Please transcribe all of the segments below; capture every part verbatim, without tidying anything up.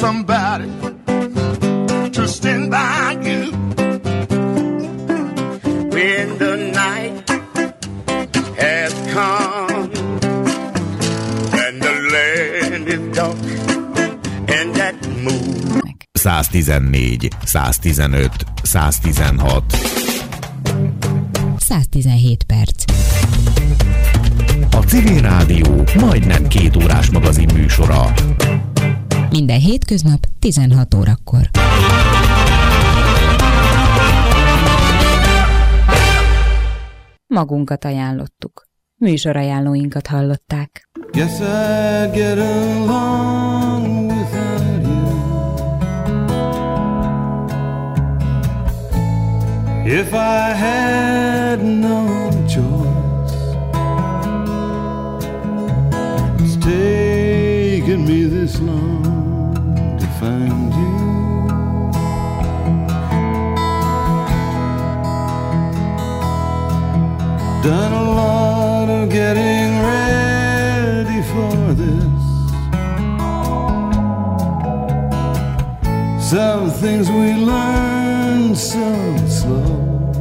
somebody to stand by you when the night has come and the land is dark and that moon. száztizennégy, száztizenöt, száztizenhat. száztizenhét perc. A Civil Rádió majdnem két órás magazin műsora. Minden hétköznap tizenhat órakor. Magunkat ajánlottuk. Műsorajánlóinkat hallották. Guess I'd get along without you if I had no choice. It's taken me this long to find you. Done a lot of getting ready for this. Some things we learn so slow.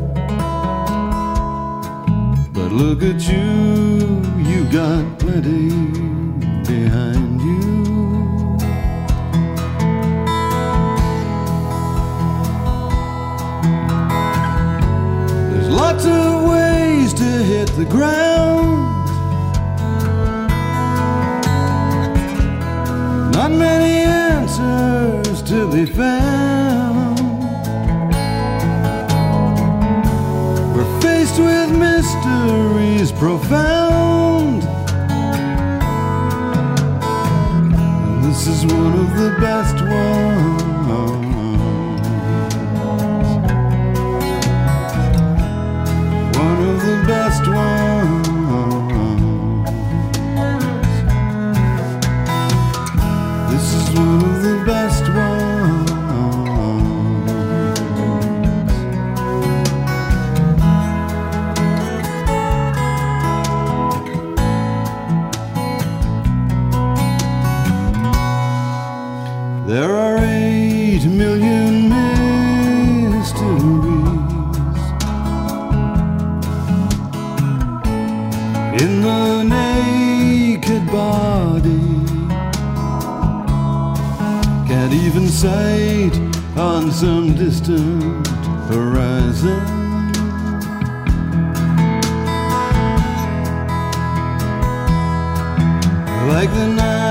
But look at you, you got plenty behind you. There's lots of ways to hit the ground. Not many answers to be found. We're faced with mysteries profound, and this is one of the best ones. One of the best ones. This is one of the best ones. There are eight million mysteries in the naked body. Can't even sight on some distant horizon. Like the night